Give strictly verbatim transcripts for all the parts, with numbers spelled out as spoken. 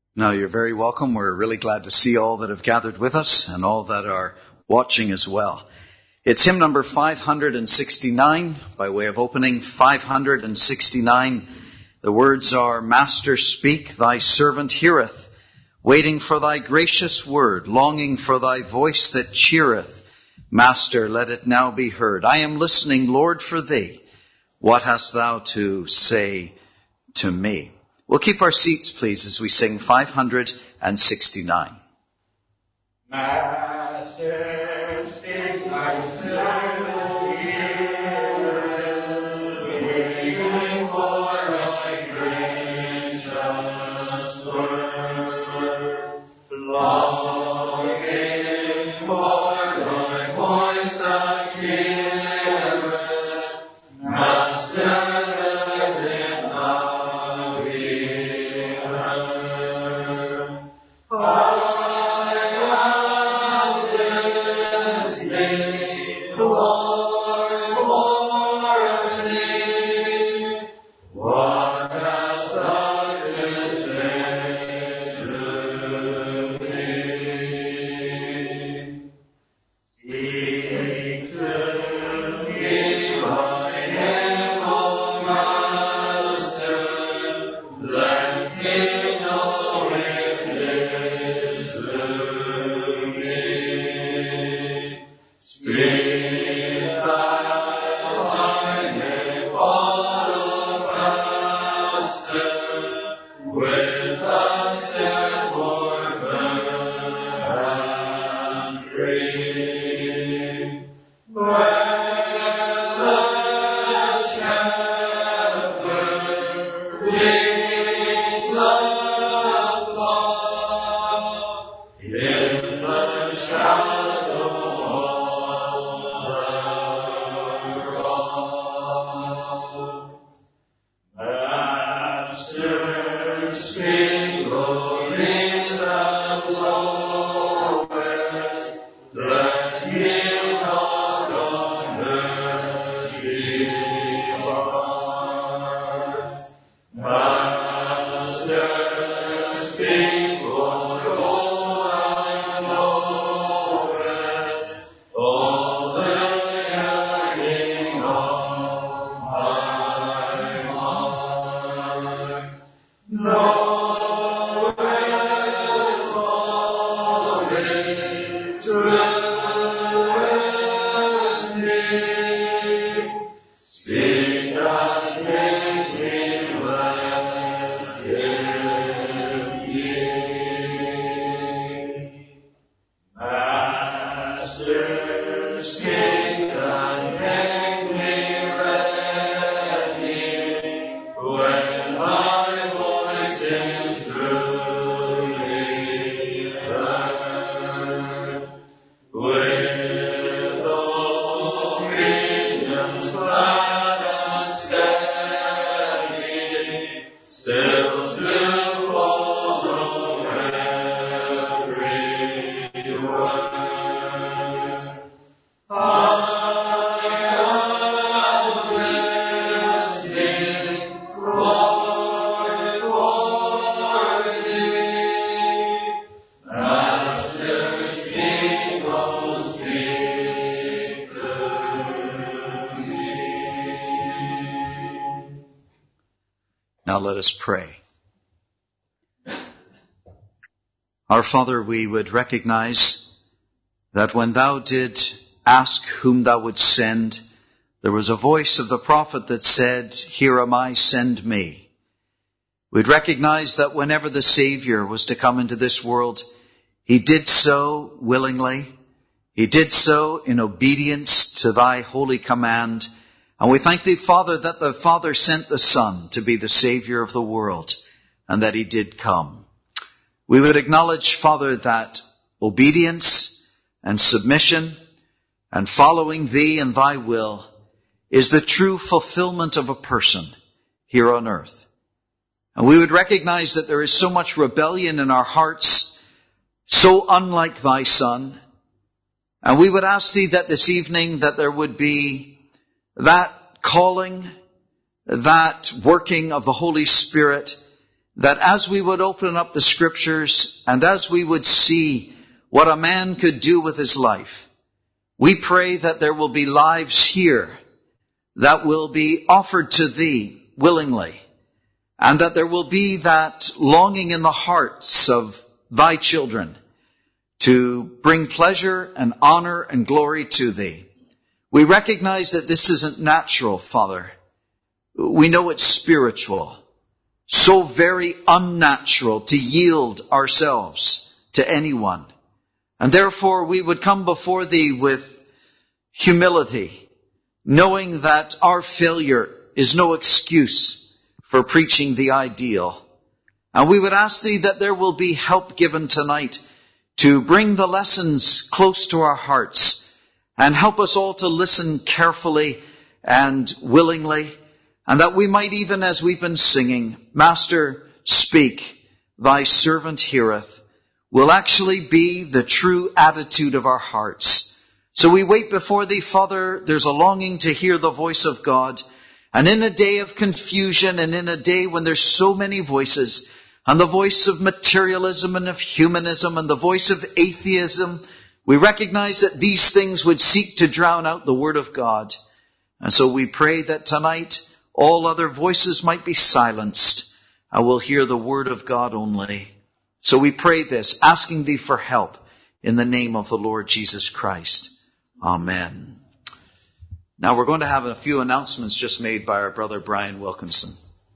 Now, you're very welcome. We're really glad to see all that have gathered with us and all that are watching as well. It's hymn number five hundred sixty-nine, by way of opening, five hundred sixty-nine. The words are, Master, speak, thy servant heareth, waiting for thy gracious word, longing for thy voice that cheereth. Master, let it now be heard. I am listening, Lord, for thee. What hast thou to say to me? We'll keep our seats, please, as we sing five hundred sixty-nine. Master, speak, thy servant heareth, waiting for thy gracious word, longing for thy voice that cheereth. Master, Now let us pray. Our Father, we would recognize that when thou did ask whom thou wouldst send, there was a voice of the prophet that said, Here am I, send me. We'd recognize that whenever the Savior was to come into this world, he did so willingly. He did so in obedience to thy holy command. And we thank thee, Father, that the Father sent the Son to be the Savior of the world, and that he did come. We would acknowledge, Father, that obedience and submission and following thee and thy will is the true fulfillment of a person here on earth. And we would recognize that there is so much rebellion in our hearts, so unlike thy Son. And we would ask thee that this evening that there would be that calling, that working of the Holy Spirit that as we would open up the Scriptures and as we would see what a man could do with his life, we pray that there will be lives here that will be offered to Thee willingly, and that there will be that longing in the hearts of Thy children to bring pleasure and honor and glory to Thee. We recognize that this isn't natural, Father. We know it's spiritual. So very unnatural to yield ourselves to anyone. And therefore we would come before Thee with humility, knowing that our failure is no excuse for preaching the ideal. And we would ask Thee that there will be help given tonight to bring the lessons close to our hearts and help us all to listen carefully and willingly, and that we might even, as we've been singing, Master, speak, Thy servant heareth, will actually be the true attitude of our hearts. So we wait before Thee, Father. There's a longing to hear the voice of God. And in a day of confusion and in a day when there's so many voices, and the voice of materialism and of humanism and the voice of atheism, we recognize that these things would seek to drown out the Word of God. And so we pray that tonight all other voices might be silenced and we'll hear the Word of God only. So we pray this, asking Thee for help in the name of the Lord Jesus Christ. Amen. Now we're going to have a few announcements just made by our brother Brian Wilkinson.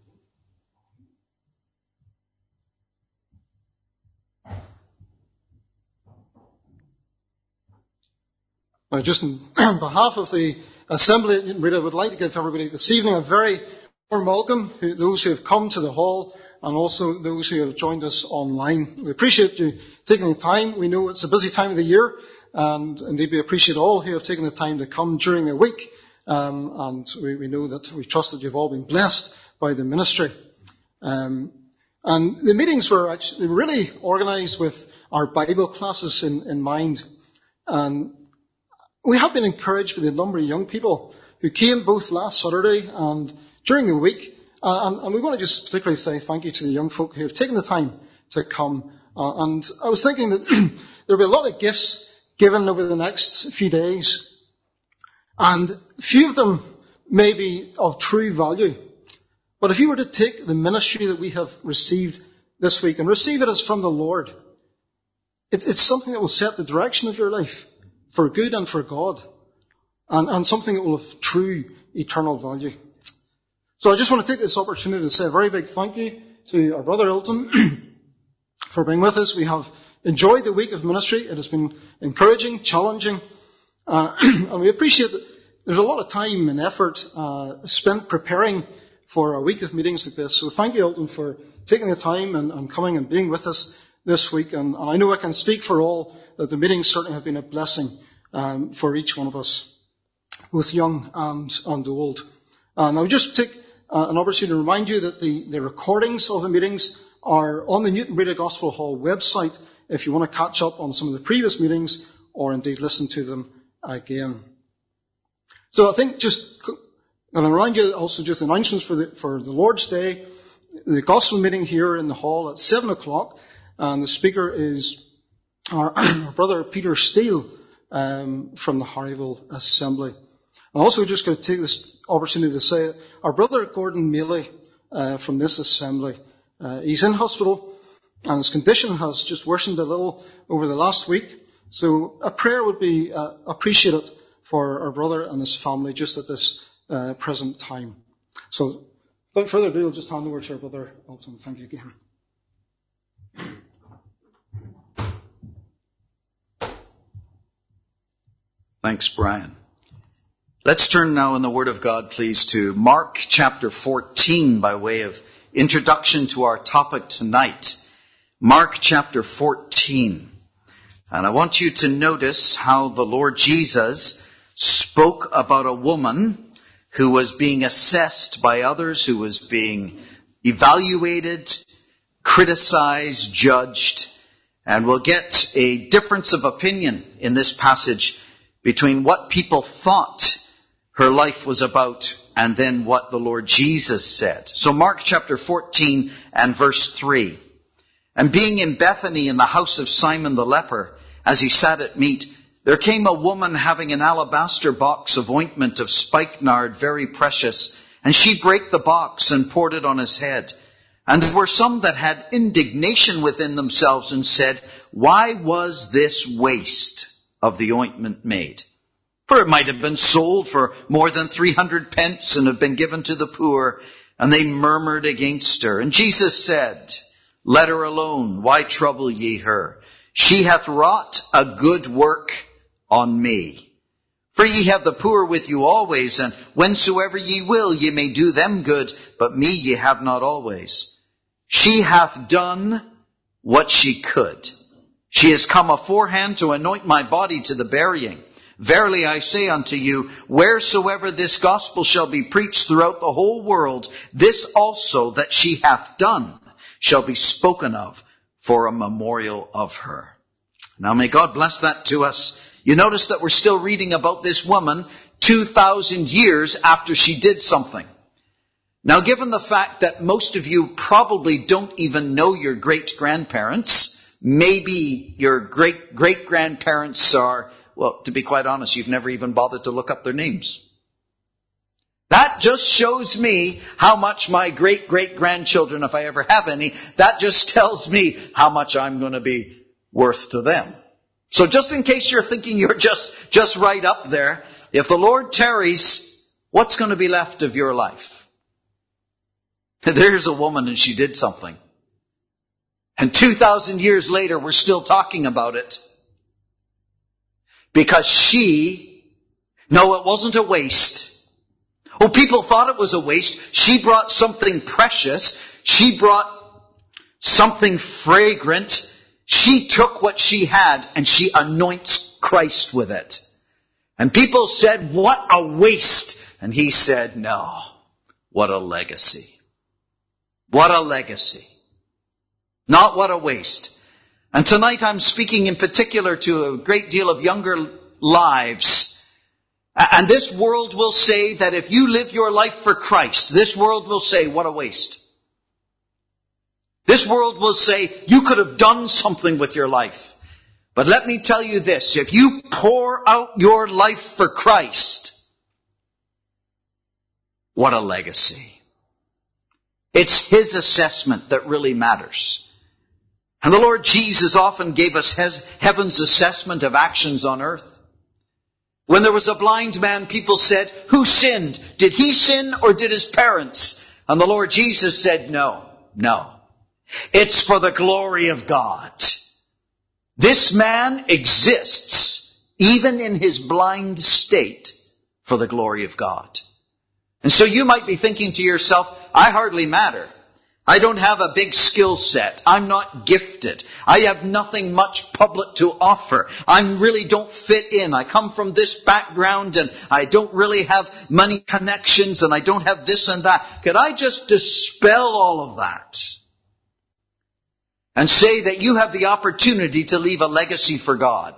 Now, just on behalf of the Assembly at Newton Reid, I would like to give everybody this evening a very warm welcome, those who have come to the hall and also those who have joined us online. We appreciate you taking the time. We know it's a busy time of the year, and indeed we appreciate all who have taken the time to come during the week. Um, and we, we know that we trust that you've all been blessed by the ministry. Um, and the meetings were actually really organised with our Bible classes in, in mind. And we have been encouraged by the number of young people who came both last Saturday and during the week. Uh, and, and we want to just particularly say thank you to the young folk who have taken the time to come. Uh, and I was thinking that there will be a lot of gifts given over the next few days. And few of them may be of true value. But if you were to take the ministry that we have received this week and receive it as from the Lord, it, it's something that will set the direction of your life for good and for God, and, and something that will have true eternal value. So I just want to take this opportunity to say a very big thank you to our brother Elton for being with us. We have enjoyed the week of ministry. It has been encouraging, challenging, uh, and we appreciate that there's a lot of time and effort uh, spent preparing for a week of meetings like this. So thank you, Elton, for taking the time and, and coming and being with us this week. And, and I know I can speak for all that the meetings certainly have been a blessing um, for each one of us, both young and, and old. And I'll just take uh, an opportunity to remind you that the, the recordings of the meetings are on the Newton Reid Gospel Hall website if you want to catch up on some of the previous meetings or indeed listen to them again. So I think just, and I'll remind you also just announcements for the, for the Lord's Day, the Gospel meeting here in the hall at seven o'clock, and the speaker is our, our brother Peter Steele um, from the Harryville Assembly. I'm also just going to take this opportunity to say our brother Gordon Mealy uh, from this assembly, uh, he's in hospital and his condition has just worsened a little over the last week. So a prayer would be uh, appreciated for our brother and his family just at this uh, present time. So without further ado, I'll just hand over to our brother Elton. Thank you again. Thanks, Brian. Let's turn now in the Word of God, please, to Mark chapter fourteen by way of introduction to our topic tonight. Mark chapter fourteen. And I want you to notice how the Lord Jesus spoke about a woman who was being assessed by others, who was being evaluated, criticized, judged. And we'll get a difference of opinion in this passage between what people thought her life was about and then what the Lord Jesus said. So Mark chapter fourteen and verse three. And being in Bethany in the house of Simon the leper, as he sat at meat, there came a woman having an alabaster box of ointment of spikenard, very precious, and she brake the box and poured it on his head. And there were some that had indignation within themselves and said, why was this waste of the ointment made? For it might have been sold for more than three hundred pence and have been given to the poor. And they murmured against her. And Jesus said, let her alone. Why trouble ye her? She hath wrought a good work on me. For ye have the poor with you always, and whensoever ye will, ye may do them good, but me ye have not always. She hath done what she could. She is come aforehand to anoint my body to the burying. Verily I say unto you, wheresoever this gospel shall be preached throughout the whole world, this also that she hath done shall be spoken of for a memorial of her. Now may God bless that to us. You notice that we're still reading about this woman two thousand years after she did something. Now, given the fact that most of you probably don't even know your great-grandparents, maybe your great-great-grandparents are, well, to be quite honest, you've never even bothered to look up their names. That just shows me how much my great-great-grandchildren, if I ever have any, that just tells me how much I'm going to be worth to them. So just in case you're thinking you're just, just right up there, if the Lord tarries, what's going to be left of your life? There's a woman and she did something. And two thousand years later, we're still talking about it. Because she, no, it wasn't a waste. Oh, people thought it was a waste. She brought something precious. She brought something fragrant. She took what she had and she anoints Christ with it. And people said, what a waste. And he said, no, what a legacy. What a legacy. Not what a waste. And tonight I'm speaking in particular to a great deal of younger lives. And this world will say that if you live your life for Christ, this world will say, what a waste. This world will say, you could have done something with your life. But let me tell you this, if you pour out your life for Christ, what a legacy. It's His assessment that really matters. And the Lord Jesus often gave us heaven's assessment of actions on earth. When there was a blind man, people said, who sinned? Did he sin or did his parents? And the Lord Jesus said, no, no. It's for the glory of God. This man exists, even in his blind state, for the glory of God. And so you might be thinking to yourself, I hardly matter. I don't have a big skill set. I'm not gifted. I have nothing much public to offer. I really don't fit in. I come from this background and I don't really have many connections and I don't have this and that. Could I just dispel all of that and say that you have the opportunity to leave a legacy for God?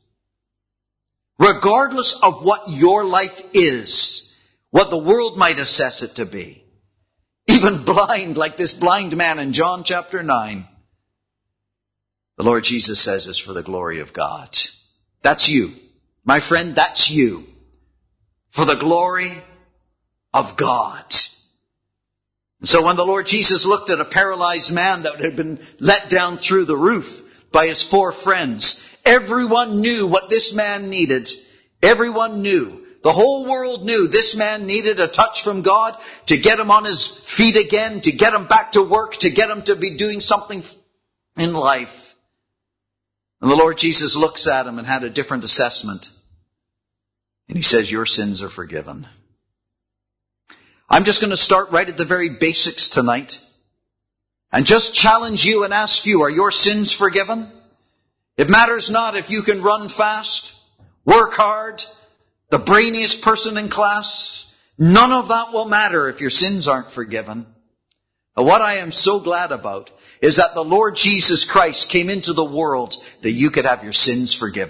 Regardless of what your life is, what the world might assess it to be. Even blind, like this blind man in John chapter nine. The Lord Jesus says it's for the glory of God. That's you. My friend, that's you. For the glory of God. And so when the Lord Jesus looked at a paralyzed man that had been let down through the roof by his four friends, everyone knew what this man needed. Everyone knew. The whole world knew this man needed a touch from God to get him on his feet again, to get him back to work, to get him to be doing something in life. And the Lord Jesus looks at him and had a different assessment. And He says, your sins are forgiven. I'm just going to start right at the very basics tonight and just challenge you and ask you, are your sins forgiven? It matters not if you can run fast, work hard, the brainiest person in class. None of that will matter if your sins aren't forgiven. And what I am so glad about is that the Lord Jesus Christ came into the world that you could have your sins forgiven.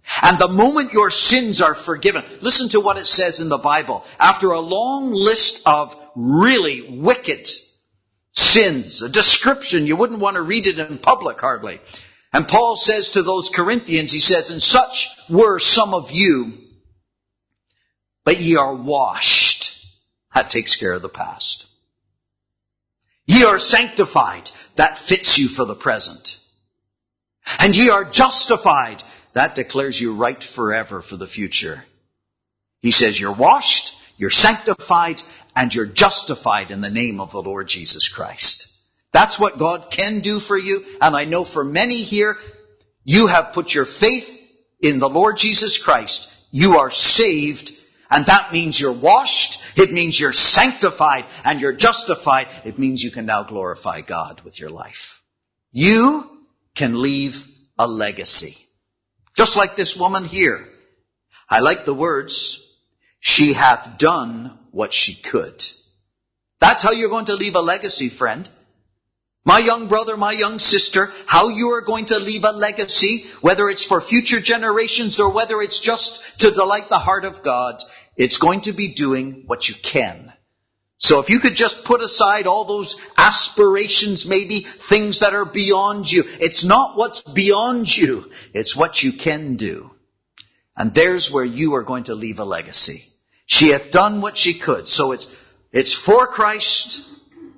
And the moment your sins are forgiven, listen to what it says in the Bible. After a long list of really wicked sins, a description, you wouldn't want to read it in public hardly. And Paul says to those Corinthians, he says, and such were some of you, but ye are washed. That takes care of the past. Ye are sanctified. That fits you for the present. And ye are justified. That declares you right forever for the future. He says you're washed, you're sanctified, and you're justified in the name of the Lord Jesus Christ. That's what God can do for you. And I know for many here, you have put your faith in the Lord Jesus Christ. You are saved, and that means you're washed. It means you're sanctified, and you're justified. It means you can now glorify God with your life. You can leave a legacy. Just like this woman here. I like the words, she hath done what she could. That's how you're going to leave a legacy, friend. My young brother, my young sister, how you are going to leave a legacy, whether it's for future generations or whether it's just to delight the heart of God, it's going to be doing what you can. So if you could just put aside all those aspirations, maybe things that are beyond you. It's not what's beyond you. It's what you can do. And there's where you are going to leave a legacy. She hath done what she could. So it's, it's for Christ.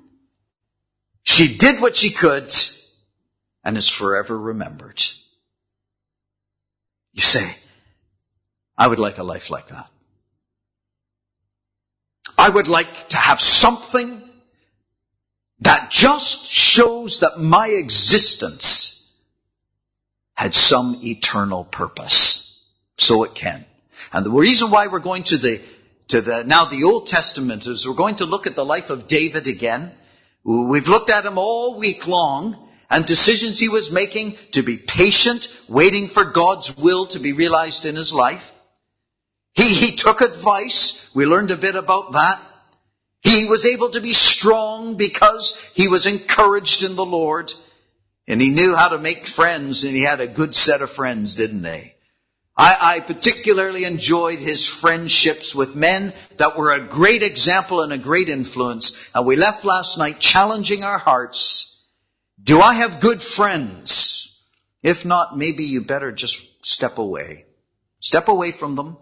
She did what she could and is forever remembered. You say, I would like a life like that. I would like to have something that just shows that my existence had some eternal purpose. So it can. And the reason why we're going to the, to the, now the Old Testament is we're going to look at the life of David again. We've looked at him all week long and decisions he was making to be patient, waiting for God's will to be realized in his life. He, he took advice. We learned a bit about that. He was able to be strong because he was encouraged in the Lord. And he knew how to make friends, and he had a good set of friends, didn't he? I, I particularly enjoyed his friendships with men that were a great example and a great influence. And we left last night challenging our hearts. Do I have good friends? If not, maybe you better just step away. Step away from them.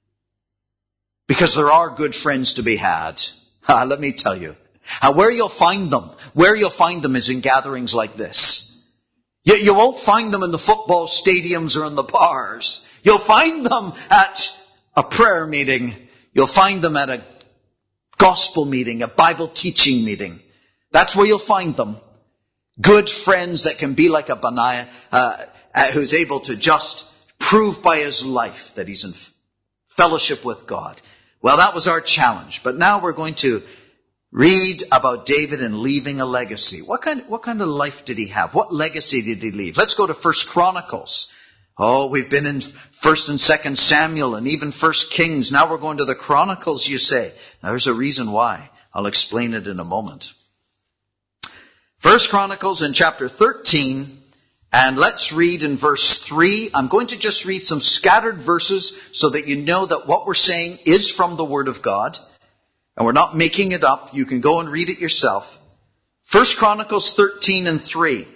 Because there are good friends to be had. Uh, let me tell you. Uh, where you'll find them, where you'll find them is in gatherings like this. You, you won't find them in the football stadiums or in the bars. You'll find them at a prayer meeting. You'll find them at a gospel meeting, a Bible teaching meeting. That's where you'll find them. Good friends that can be like a Benaiah, uh, uh, who's able to just prove by his life that he's in fellowship with God. Well, that was our challenge. But now we're going to read about David and leaving a legacy. What kind, what kind of life did he have? What legacy did he leave? Let's go to First Chronicles. Oh, we've been in First and Second Samuel and even First Kings. Now we're going to the Chronicles, you say. Now, there's a reason why. I'll explain it in a moment. First Chronicles in chapter thirteen. And let's read in verse three. I'm going to just read some scattered verses so that you know that what we're saying is from the Word of God. And we're not making it up. You can go and read it yourself. First Chronicles thirteen and three.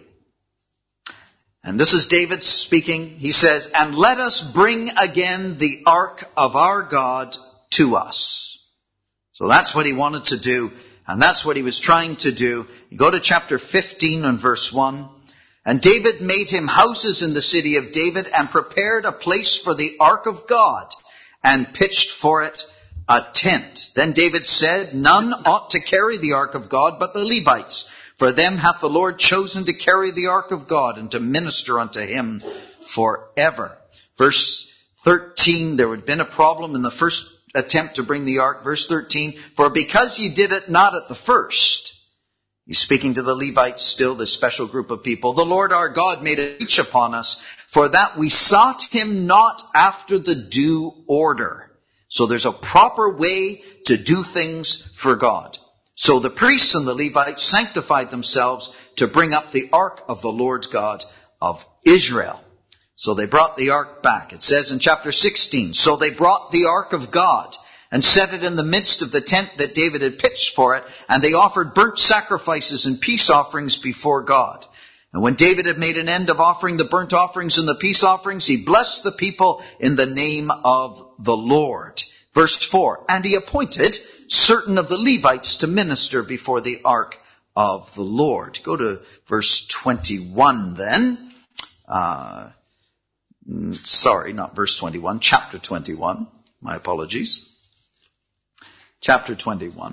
And this is David speaking. He says, and let us bring again the ark of our God to us. So that's what he wanted to do. And that's what he was trying to do. You go to chapter fifteen and verse one. And David made him houses in the city of David and prepared a place for the ark of God and pitched for it a tent. Then David said, none ought to carry the ark of God but the Levites. For them hath the Lord chosen to carry the ark of God and to minister unto him forever. Verse thirteen, there had been a problem in the first attempt to bring the ark. Verse thirteen, for because ye did it not at the first. He's speaking to the Levites still, this special group of people. The Lord our God made a breach upon us, for that we sought him not after the due order. So there's a proper way to do things for God. So the priests and the Levites sanctified themselves to bring up the ark of the Lord God of Israel. So they brought the ark back. It says in chapter sixteen, so they brought the ark of God and set it in the midst of the tent that David had pitched for it, and they offered burnt sacrifices and peace offerings before God. And when David had made an end of offering the burnt offerings and the peace offerings, he blessed the people in the name of the Lord. Verse four, and he appointed certain of the Levites to minister before the ark of the Lord. Go to verse twenty-one then. Uh, sorry, not verse twenty-one, chapter twenty-one. My apologies. Chapter twenty-one.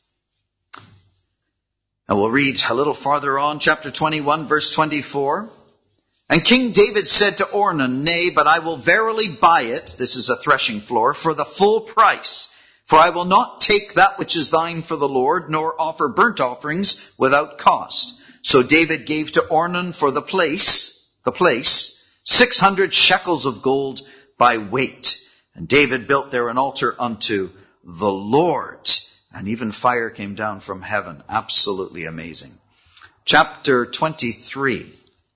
And we'll read a little farther on, chapter twenty-one, verse twenty-four. And King David said to Ornan, nay, but I will verily buy it, this is a threshing floor, for the full price. For I will not take that which is thine for the Lord, nor offer burnt offerings without cost. So David gave to Ornan for the place, the place, six hundred shekels of gold by weight. And David built there an altar unto the Lord. And even fire came down from heaven. Absolutely amazing. Chapter twenty-three.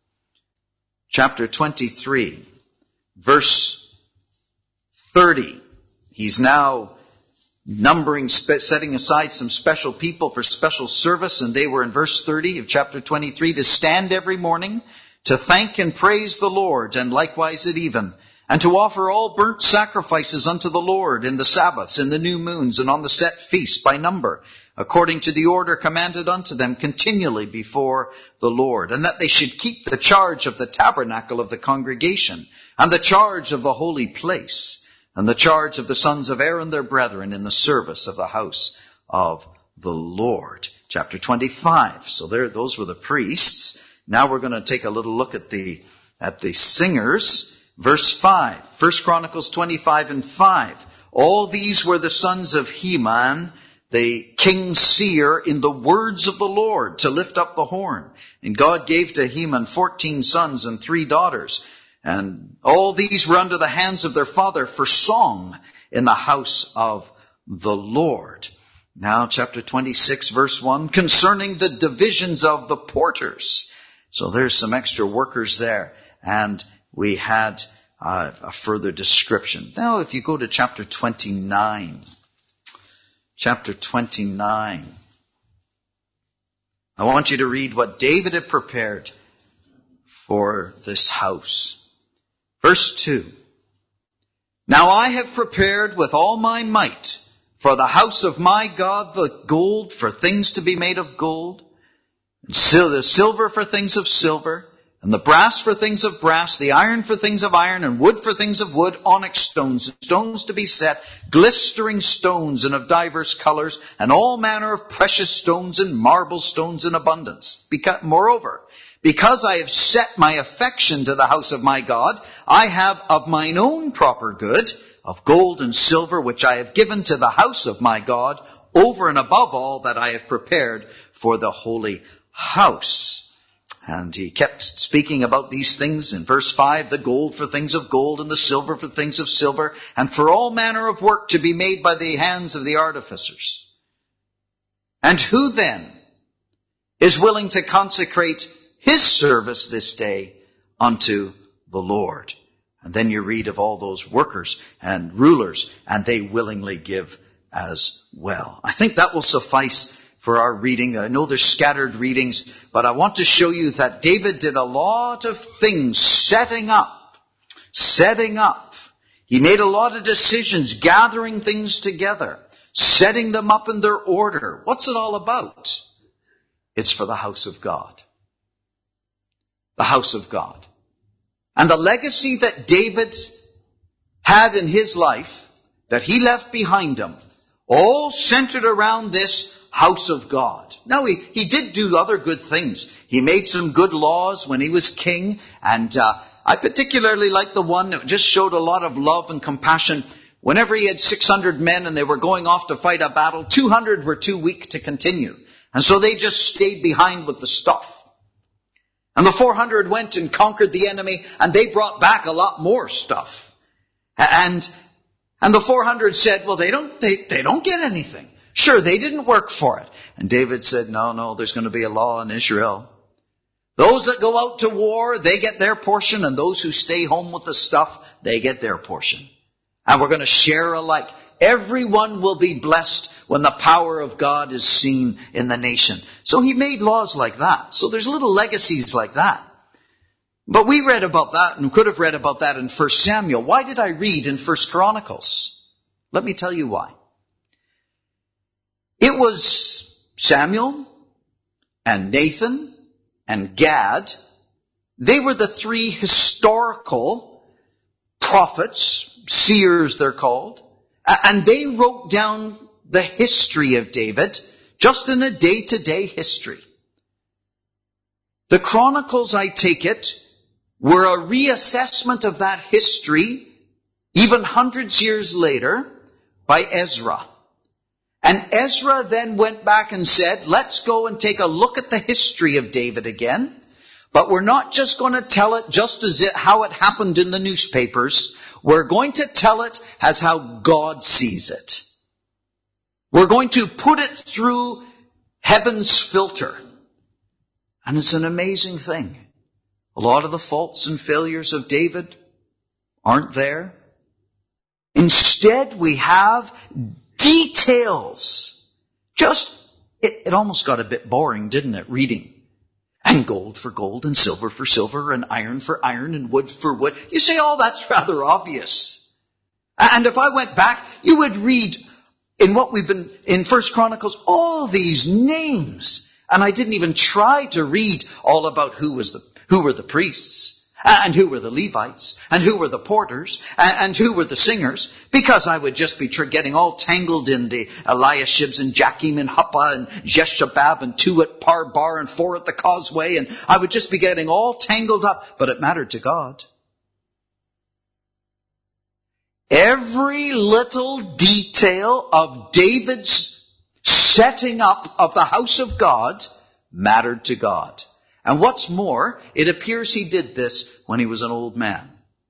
Chapter twenty-three, verse thirty. He's now numbering, setting aside some special people for special service, and they were in verse thirty of chapter twenty-three, to stand every morning, to thank and praise the Lord, and likewise at even, and to offer all burnt sacrifices unto the Lord in the Sabbaths, in the new moons, and on the set feasts by number, according to the order commanded unto them continually before the Lord, and that they should keep the charge of the tabernacle of the congregation, and the charge of the holy place, and the charge of the sons of Aaron their brethren in the service of the house of the Lord. Chapter twenty-five. So there, those were the priests. Now we're going to take a little look at the, at the singers. Verse five. First Chronicles twenty-five and five. All these were the sons of Heman, the king's seer, in the words of the Lord, to lift up the horn. And God gave to Heman fourteen sons and three daughters. And all these were under the hands of their father for song in the house of the Lord. Now, chapter twenty-six, verse one, concerning the divisions of the porters. So there's some extra workers there. And we had uh, a further description. Now, if you go to chapter twenty-nine, chapter twenty-nine, I want you to read what David had prepared for this house. Verse two. Now I have prepared with all my might for the house of my God the gold for things to be made of gold, and the silver for things of silver, and the brass for things of brass, the iron for things of iron, and wood for things of wood, onyx stones, and stones to be set, glistering stones and of divers colors, and all manner of precious stones and marble stones in abundance. Because, moreover, because I have set my affection to the house of my God, I have of mine own proper good, of gold and silver, which I have given to the house of my God, over and above all that I have prepared for the holy house. And he kept speaking about these things in verse five, the gold for things of gold and the silver for things of silver, and for all manner of work to be made by the hands of the artificers. And who then is willing to consecrate his service this day unto the Lord? And then you read of all those workers and rulers, and they willingly give as well. I think that will suffice for our reading. I know there's scattered readings, but I want to show you that David did a lot of things setting up, setting up. He made a lot of decisions, gathering things together, setting them up in their order. What's it all about? It's for the house of God. The house of God. And the legacy that David had in his life, that he left behind him, all centered around this house of God. Now, he, he did do other good things. He made some good laws when he was king, and uh, I particularly like the one that just showed a lot of love and compassion. Whenever he had six hundred men and they were going off to fight a battle, two hundred were too weak to continue. And so they just stayed behind with the stuff. And the four hundred went and conquered the enemy, and they brought back a lot more stuff. And and the four hundred said, well, they don't they, they don't get anything. Sure, they didn't work for it. And David said, no, no, there's going to be a law in Israel. Those that go out to war, they get their portion, and those who stay home with the stuff, they get their portion. And we're going to share alike. Everyone will be blessed when the power of God is seen in the nation. So he made laws like that. So there's little legacies like that. But we read about that and could have read about that in First Samuel. Why did I read in First Chronicles? Let me tell you why. It was Samuel and Nathan and Gad. They were the three historical prophets, seers they're called, and they wrote down the history of David just in a day-to-day history. The Chronicles, I take it, were a reassessment of that history, even hundreds years later, by Ezra. And Ezra then went back and said, let's go and take a look at the history of David again. But we're not just going to tell it just as it, how it happened in the newspapers. We're going to tell it as how God sees it. We're going to put it through heaven's filter. And it's an amazing thing. A lot of the faults and failures of David aren't there. Instead, we have details. Just, it, it almost got a bit boring, didn't it, reading? And gold for gold, and silver for silver, and iron for iron, and wood for wood. You say, oh, that's rather obvious. And if I went back, you would read in what we've been, in First Chronicles, all these names. And I didn't even try to read all about who was the, who were the priests. And who were the Levites, and who were the porters, and who were the singers, because I would just be getting all tangled in the Eliashibs and Jachim and Huppah and Jeshabab and two at Parbar and four at the causeway, and I would just be getting all tangled up, but it mattered to God. Every little detail of David's setting up of the house of God mattered to God. And what's more, it appears he did this when he was an old man.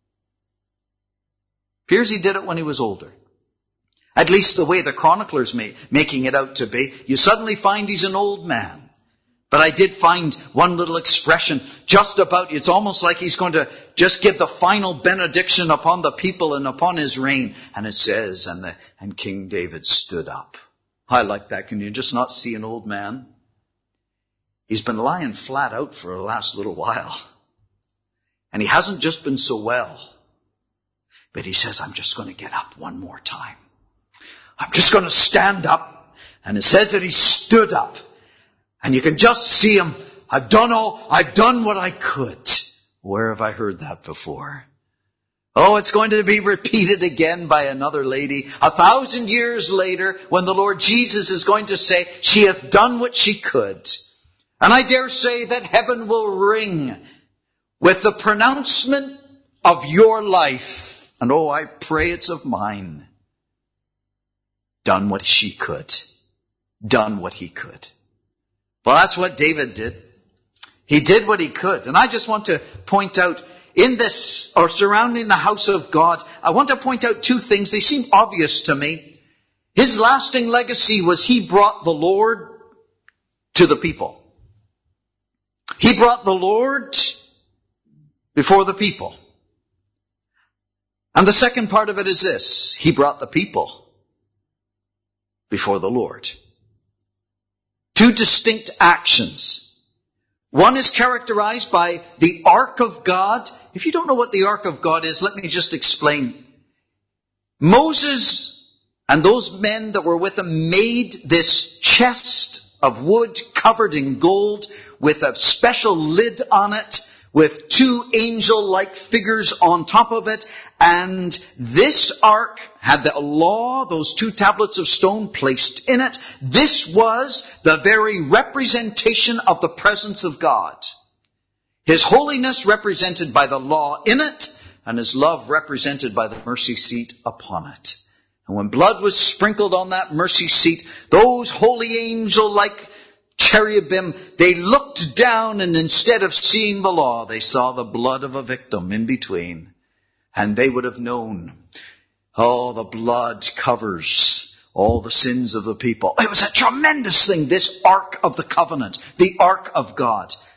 Appears he did it when he was older. At least the way the chronicler's ma- making it out to be. You suddenly find he's an old man. But I did find one little expression just about, it's almost like he's going to just give the final benediction upon the people and upon his reign. And it says, and, the, and King David stood up. I like that. Can you just not see an old man? He's been lying flat out for the last little while. And he hasn't just been so well. But he says, I'm just going to get up one more time. I'm just going to stand up. And it says that he stood up. And you can just see him. I've done all, I've done what I could. Where have I heard that before? Oh, it's going to be repeated again by another lady. A thousand years later, when the Lord Jesus is going to say, she hath done what she could. And I dare say that heaven will ring with the pronouncement of your life. And oh, I pray it's of mine. Done what she could. Done what he could. Well, that's what David did. He did what he could. And I just want to point out in this, or surrounding the house of God, I want to point out two things. They seem obvious to me. His lasting legacy was he brought the Lord to the people. He brought the Lord before the people. And the second part of it is this. He brought the people before the Lord. Two distinct actions. One is characterized by the Ark of God. If you don't know what the Ark of God is, let me just explain. Moses and those men that were with him made this chest of wood covered in gold with a special lid on it, with two angel-like figures on top of it. And this ark had the law, those two tablets of stone placed in it. This was the very representation of the presence of God. His holiness represented by the law in it, and his love represented by the mercy seat upon it. And when blood was sprinkled on that mercy seat, those holy angel-like cherubim, they looked down, and instead of seeing the law, they saw the blood of a victim in between. And they would have known, oh, the blood covers all the sins of the people. It was a tremendous thing, this Ark of the Covenant, the Ark of God.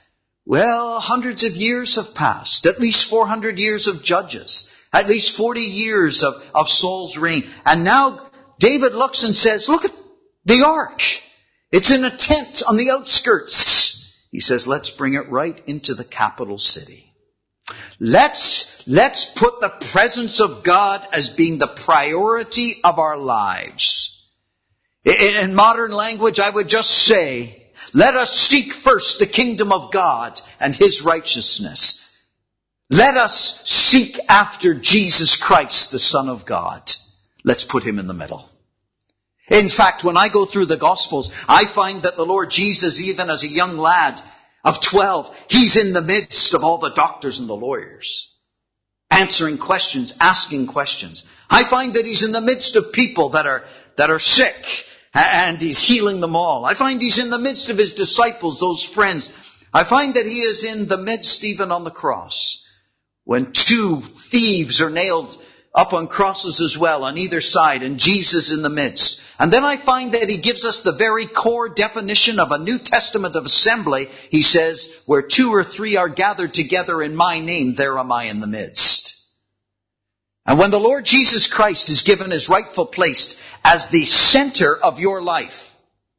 Well, hundreds of years have passed. At least four hundred years of Judges. At least forty years of, of Saul's reign. And now David looks and says, look at the ark. It's in a tent on the outskirts. He says, let's bring it right into the capital city. Let's, let's put the presence of God as being the priority of our lives. In, in modern language, I would just say, let us seek first the kingdom of God and His righteousness. Let us seek after Jesus Christ, the Son of God. Let's put Him in the middle. In fact, when I go through the Gospels, I find that the Lord Jesus, even as a young lad of twelve, He's in the midst of all the doctors and the lawyers, answering questions, asking questions. I find that He's in the midst of people that are, that are sick, and He's healing them all. I find He's in the midst of His disciples, those friends. I find that He is in the midst even on the cross, when two thieves are nailed up on crosses as well on either side, and Jesus in the midst. And then I find that He gives us the very core definition of a New Testament of assembly. He says, where two or three are gathered together in my name, there am I in the midst. And when the Lord Jesus Christ is given His rightful place as the center of your life,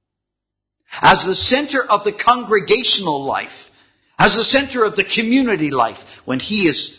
as the center of the congregational life, as the center of the community life, when He is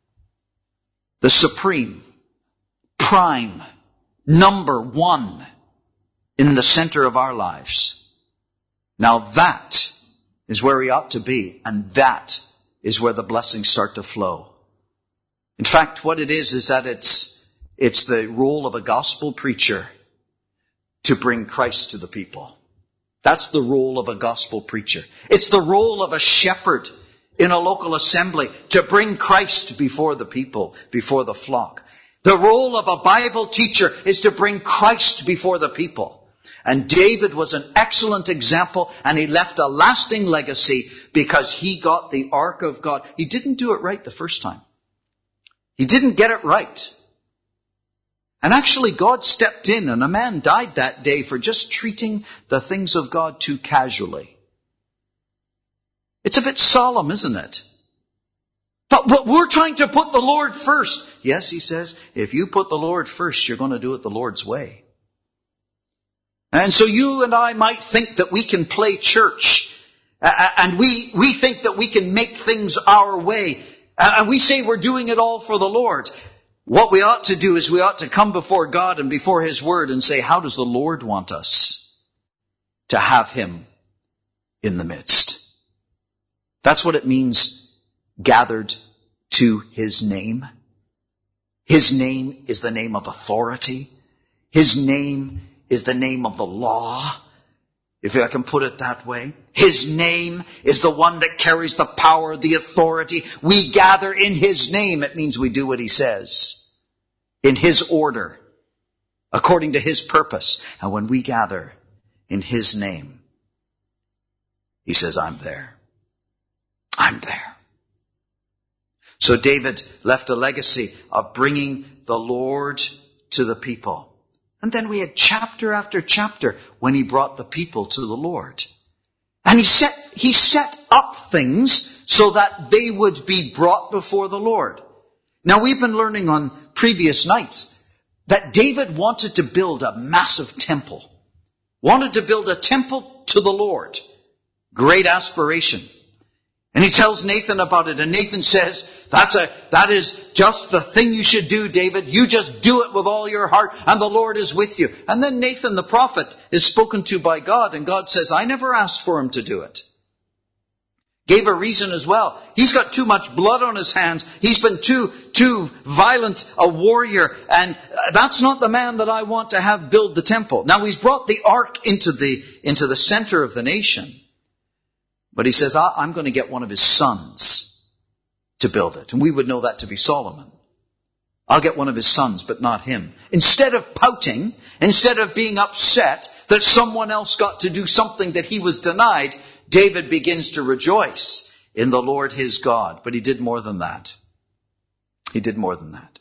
the supreme, prime, number one in the center of our lives. Now that is where we ought to be, and that is where the blessings start to flow. In fact, what it is is that it's it's the role of a gospel preacher to bring Christ to the people. That's the role of a gospel preacher. It's the role of a shepherd in a local assembly to bring Christ before the people, before the flock. The role of a Bible teacher is to bring Christ before the people. And David was an excellent example, and he left a lasting legacy because he got the ark of God. He didn't do it right the first time. He didn't get it right. And actually God stepped in, and a man died that day for just treating the things of God too casually. It's a bit solemn, isn't it? But, but we're trying to put the Lord first. Yes, he says, if you put the Lord first, you're going to do it the Lord's way. And so you and I might think that we can play church. And we, we think that we can make things our way. And we say we're doing it all for the Lord. What we ought to do is we ought to come before God and before His Word and say, how does the Lord want us to have Him in the midst? That's what it means, gathered to His name. His name is the name of authority. His name is the name of the law, if I can put it that way. His name is the one that carries the power, the authority. We gather in His name. It means we do what He says, in His order, according to His purpose. And when we gather in His name, He says, I'm there. I'm there. So David left a legacy of bringing the Lord to the people. And then we had chapter after chapter when he brought the people to the Lord. And he set, he set up things so that they would be brought before the Lord. Now we've been learning on previous nights that David wanted to build a massive temple. Wanted to build a temple to the Lord. Great aspiration. And he tells Nathan about it, and Nathan says, That's a, that is just the thing you should do, David. You just do it with all your heart, and the Lord is with you. And then Nathan the prophet is spoken to by God, and God says, I never asked for him to do it. Gave a reason as well. He's got too much blood on his hands. He's been too, too violent a warrior, and that's not the man that I want to have build the temple. Now he's brought the ark into the, into the center of the nation. But he says, I'm going to get one of his sons to build it. And we would know that to be Solomon. I'll get one of his sons, but not him. Instead of pouting, instead of being upset that someone else got to do something that he was denied, David begins to rejoice in the Lord his God. But he did more than that. He did more than that.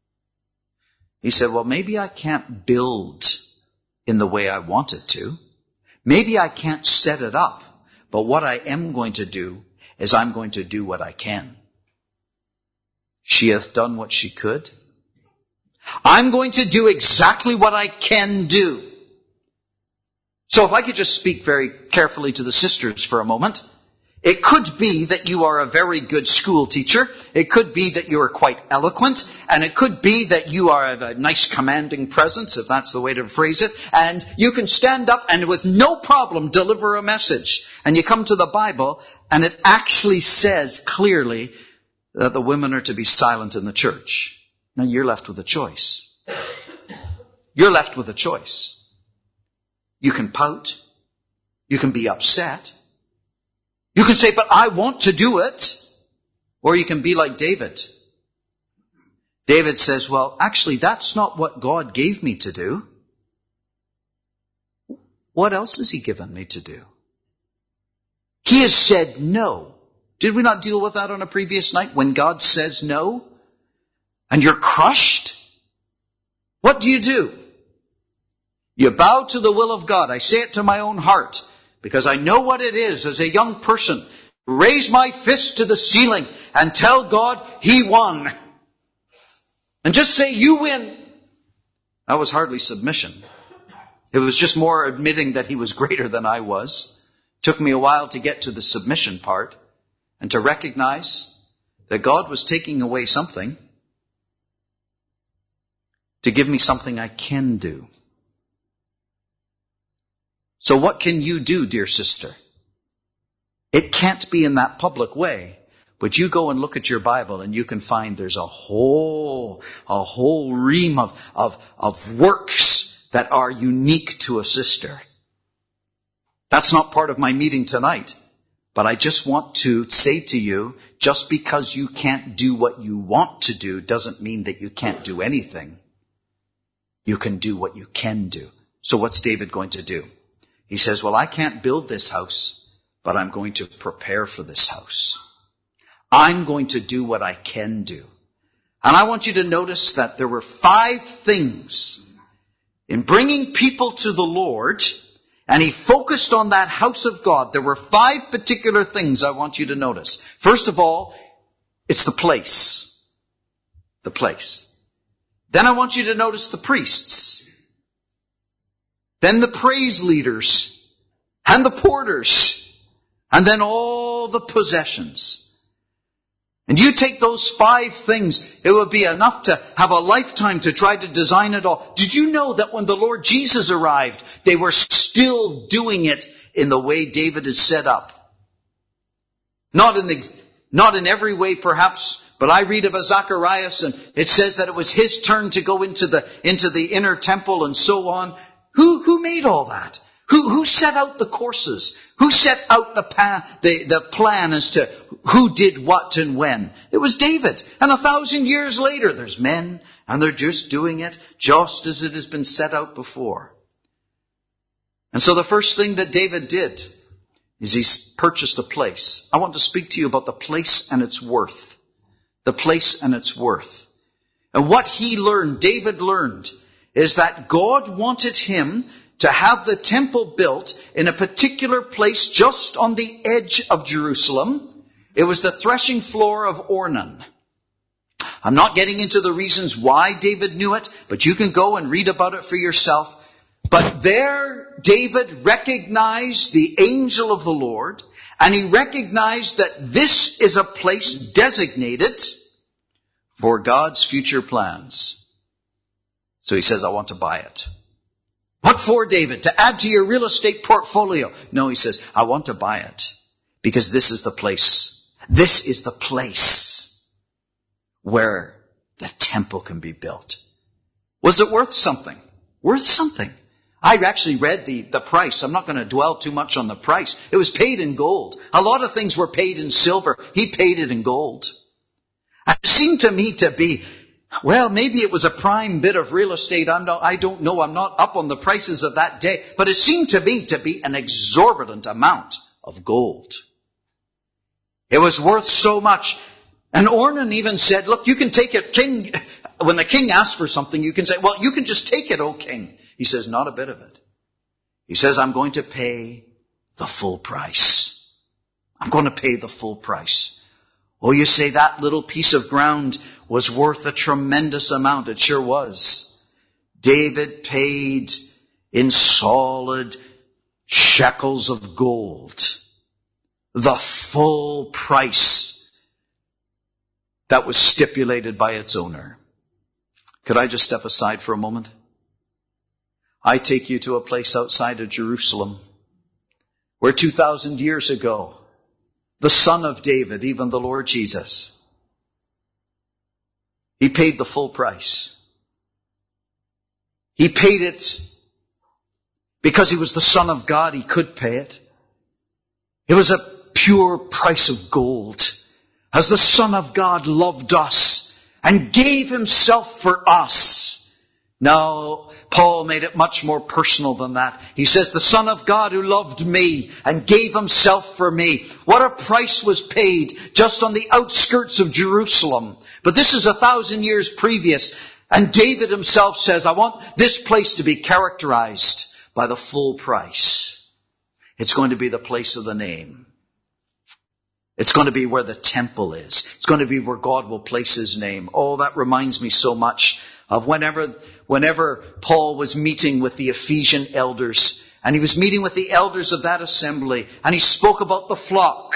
He said, well, maybe I can't build in the way I wanted to. Maybe I can't set it up. But what I am going to do is I'm going to do what I can. She hath done what she could. I'm going to do exactly what I can do. So if I could just speak very carefully to the sisters for a moment. It could be that you are a very good school teacher. It could be that you are quite eloquent. And it could be that you are of a nice commanding presence, if that's the way to phrase it. And you can stand up and with no problem deliver a message. And you come to the Bible and it actually says clearly that the women are to be silent in the church. Now you're left with a choice. You're left with a choice. You can pout. You can be upset. You can say, but I want to do it. Or you can be like David. David says, well, actually, that's not what God gave me to do. What else has he given me to do? He has said no. Did we not deal with that on a previous night? When God says no, and you're crushed, what do you do? You bow to the will of God. I say it to my own heart. Because I know what it is as a young person. Raise my fist to the ceiling and tell God He won. And just say, you win. That was hardly submission. It was just more admitting that He was greater than I was. It took me a while to get to the submission part and to recognize that God was taking away something to give me something I can do. So what can you do, dear sister? It can't be in that public way. But you go and look at your Bible and you can find there's a whole, a whole ream of, of, of works that are unique to a sister. That's not part of my meeting tonight. But I just want to say to you, just because you can't do what you want to do doesn't mean that you can't do anything. You can do what you can do. So what's David going to do? He says, well, I can't build this house, but I'm going to prepare for this house. I'm going to do what I can do. And I want you to notice that there were five things in bringing people to the Lord, and he focused on that house of God. There were five particular things I want you to notice. First of all, it's the place. The place. Then I want you to notice the priests. Then the praise leaders and the porters, and then all the possessions. And you take those five things, it would be enough to have a lifetime to try to design it all. Did you know that when the Lord Jesus arrived, they were still doing it in the way David is set up? Not in the, not in every way perhaps, but I read of a Zacharias and it says that it was his turn to go into the, into the inner temple and so on. Who, who made all that? Who, who set out the courses? Who set out the path, the, the plan as to who did what and when? It was David. And a thousand years later, there's men and they're just doing it just as it has been set out before. And so the first thing that David did is he purchased a place. I want to speak to you about the place and its worth. The place and its worth. And what he learned, David learned, is that God wanted him to have the temple built in a particular place just on the edge of Jerusalem. It was the threshing floor of Ornan. I'm not getting into the reasons why David knew it, but you can go and read about it for yourself. But there, David recognized the angel of the Lord, and he recognized that this is a place designated for God's future plans. So he says, I want to buy it. What for, David? To add to your real estate portfolio? No, he says, I want to buy it because this is the place. This is the place where the temple can be built. Was it worth something? Worth something. I actually read the, the price. I'm not going to dwell too much on the price. It was paid in gold. A lot of things were paid in silver. He paid it in gold. It seemed to me to be, well, maybe it was a prime bit of real estate. I'm not, I don't know. I'm not up on the prices of that day. But it seemed to me to be an exorbitant amount of gold. It was worth so much. And Ornan even said, look, you can take it, king. When the king asks for something, you can say, well, you can just take it, O king. He says, not a bit of it. He says, I'm going to pay the full price. I'm going to pay the full price. Oh, you say that little piece of ground was worth a tremendous amount. It sure was. David paid in solid shekels of gold the full price that was stipulated by its owner. Could I just step aside for a moment? I take you to a place outside of Jerusalem where two thousand years ago, the Son of David, even the Lord Jesus, He paid the full price. He paid it because He was the Son of God. He could pay it. It was a pure price of gold. As the Son of God loved us and gave Himself for us. Now, Paul made it much more personal than that. He says, the Son of God who loved me and gave Himself for me. What a price was paid just on the outskirts of Jerusalem. But this is a thousand years previous. And David himself says, I want this place to be characterized by the full price. It's going to be the place of the name. It's going to be where the temple is. It's going to be where God will place His name. Oh, that reminds me so much of whenever, whenever Paul was meeting with the Ephesian elders, and he was meeting with the elders of that assembly, and he spoke about the flock.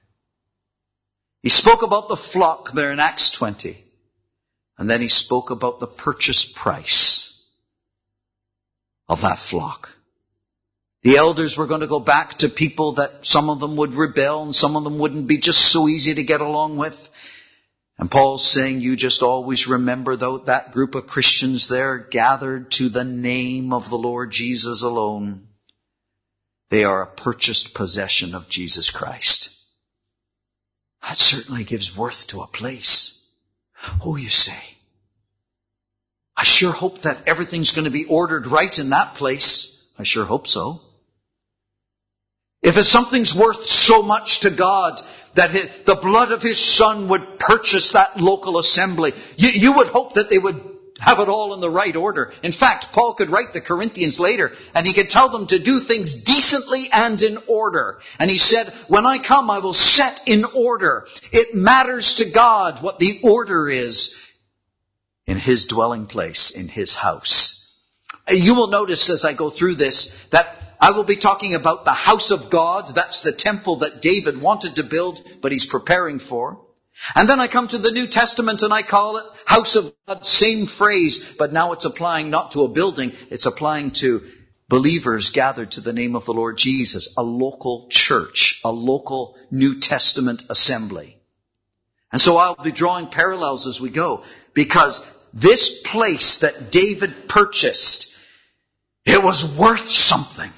He spoke about the flock there in Acts twenty. And then he spoke about the purchase price of that flock. The elders were going to go back to people that some of them would rebel and some of them wouldn't be just so easy to get along with. And Paul's saying, you just always remember though that group of Christians there gathered to the name of the Lord Jesus alone. They are a purchased possession of Jesus Christ. That certainly gives worth to a place. Oh, you say, I sure hope that everything's going to be ordered right in that place. I sure hope so. If it's something's worth so much to God that his, the blood of His Son would purchase that local assembly, you, you would hope that they would have it all in the right order. In fact, Paul could write the Corinthians later, and he could tell them to do things decently and in order. And he said, when I come, I will set in order. It matters to God what the order is in His dwelling place, in His house. You will notice as I go through this that I will be talking about the house of God. That's the temple that David wanted to build, but he's preparing for. And then I come to the New Testament and I call it house of God, same phrase, but now it's applying not to a building, it's applying to believers gathered to the name of the Lord Jesus, a local church, a local New Testament assembly. And so I'll be drawing parallels as we go, because this place that David purchased, it was worth something.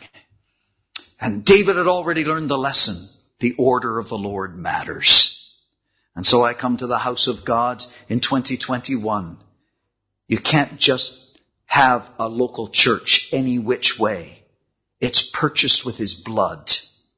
And David had already learned the lesson. The order of the Lord matters. And so I come to the house of God in twenty twenty-one. You can't just have a local church any which way. It's purchased with His blood.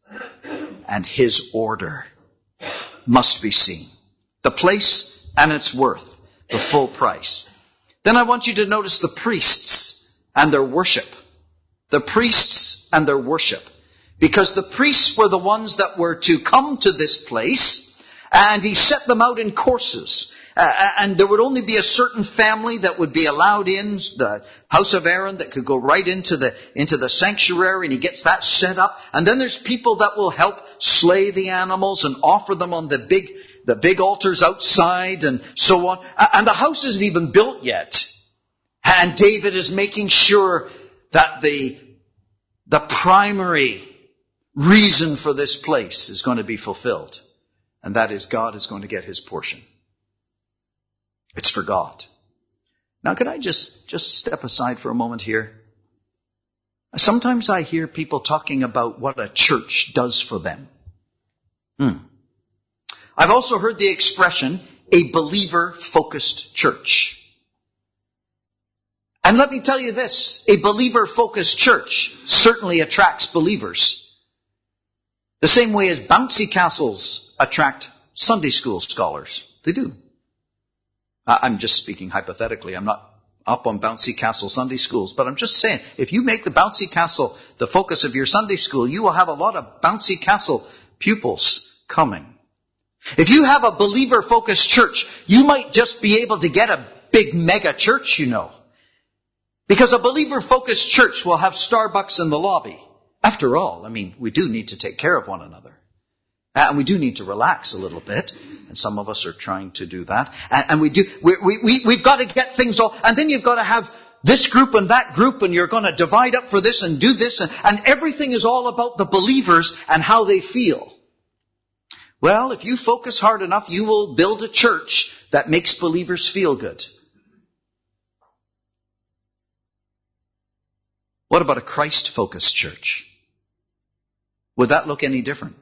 And His order must be seen. The place and its worth. The full price. Then I want you to notice the priests and their worship. The priests and their worship. Because the priests were the ones that were to come to this place, and He set them out in courses. Uh, and there would only be a certain family that would be allowed in, the house of Aaron, that could go right into the into the sanctuary, and He gets that set up. And then there's people that will help slay the animals and offer them on the big the big altars outside and so on. And the house isn't even built yet. And David is making sure that the the primary reason for this place is going to be fulfilled. And that is, God is going to get His portion. It's for God. Now, could I just, just step aside for a moment here? Sometimes I hear people talking about what a church does for them. Hmm. I've also heard the expression, a believer-focused church. And let me tell you this, a believer-focused church certainly attracts believers. The same way as bouncy castles attract Sunday school scholars. They do. I'm just speaking hypothetically. I'm not up on bouncy castle Sunday schools. But I'm just saying, if you make the bouncy castle the focus of your Sunday school, you will have a lot of bouncy castle pupils coming. If you have a believer-focused church, you might just be able to get a big mega church, you know. Because a believer-focused church will have Starbucks in the lobby. After all, I mean, we do need to take care of one another. And we do need to relax a little bit. And some of us are trying to do that. And, and we do, we, we, we've got to get things all, and then you've got to have this group and that group, and you're going to divide up for this and do this, and, and everything is all about the believers and how they feel. Well, if you focus hard enough, you will build a church that makes believers feel good. What about a Christ-focused church? Would that look any different?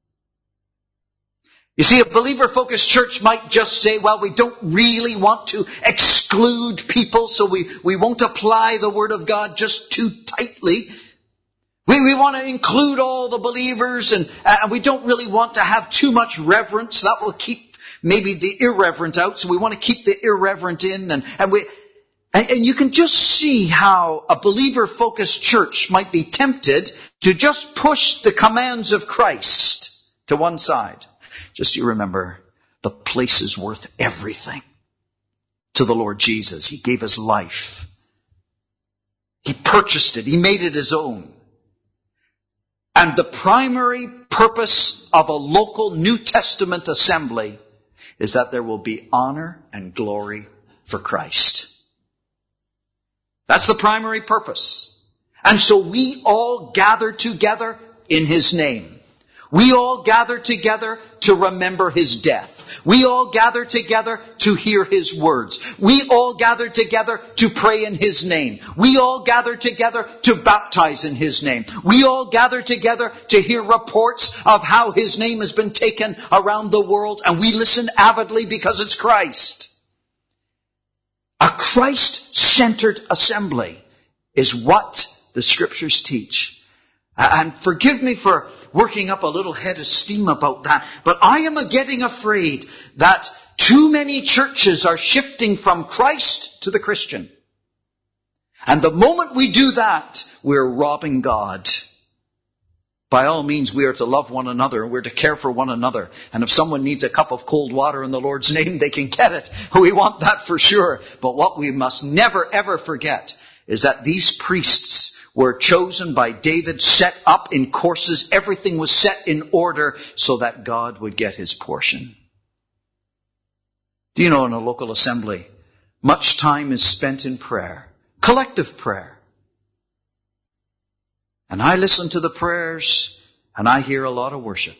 You see, a believer-focused church might just say, well, we don't really want to exclude people, so we, we won't apply the Word of God just too tightly. We, we want to include all the believers, and, and we don't really want to have too much reverence. That will keep maybe the irreverent out, so we want to keep the irreverent in. And, and, we, and, and you can just see how a believer-focused church might be tempted to just push the commands of Christ to one side. Just you remember, the place is worth everything to the Lord Jesus. He gave His life. He purchased it. He made it His own. And the primary purpose of a local New Testament assembly is that there will be honor and glory for Christ. That's the primary purpose. And so we all gather together in His name. We all gather together to remember His death. We all gather together to hear His words. We all gather together to pray in His name. We all gather together to baptize in His name. We all gather together to hear reports of how His name has been taken around the world, and we listen avidly because it's Christ. A Christ-centered assembly is what the Scriptures teach. And forgive me for working up a little head of steam about that, but I am getting afraid that too many churches are shifting from Christ to the Christian. And the moment we do that, we're robbing God. By all means, we are to love one another, and we're to care for one another. And if someone needs a cup of cold water in the Lord's name, they can get it. We want that for sure. But what we must never ever forget is that these priests were chosen by David, set up in courses. Everything was set in order so that God would get His portion. Do you know, in a local assembly, much time is spent in prayer, collective prayer. And I listen to the prayers and I hear a lot of worship.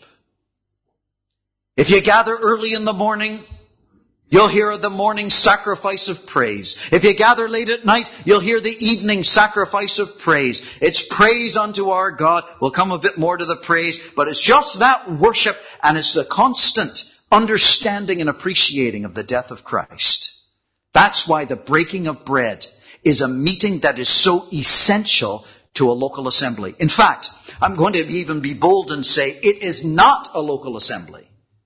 If you gather early in the morning, you'll hear the morning sacrifice of praise. If you gather late at night, you'll hear the evening sacrifice of praise. It's praise unto our God. We'll come a bit more to the praise, but it's just that worship, and it's the constant understanding and appreciating of the death of Christ. That's why the breaking of bread is a meeting that is so essential to a local assembly. In fact, I'm going to even be bold and say it is not a local assembly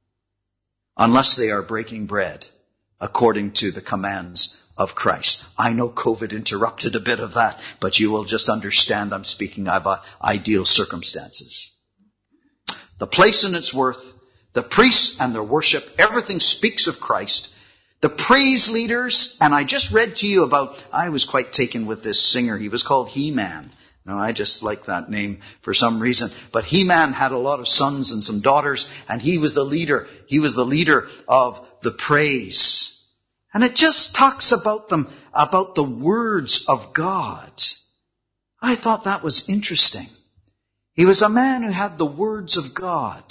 unless they are breaking bread according to the commands of Christ. I know COVID interrupted a bit of that, but you will just understand I'm speaking of uh, ideal circumstances. The place and its worth, the priests and their worship, everything speaks of Christ. The praise leaders, and I just read to you about, I was quite taken with this singer. He was called He-Man. Now, I just like that name for some reason. But He-Man had a lot of sons and some daughters, and he was the leader. He was the leader of the praise. And it just talks about them, about the words of God. I thought that was interesting. He was a man who had the words of God.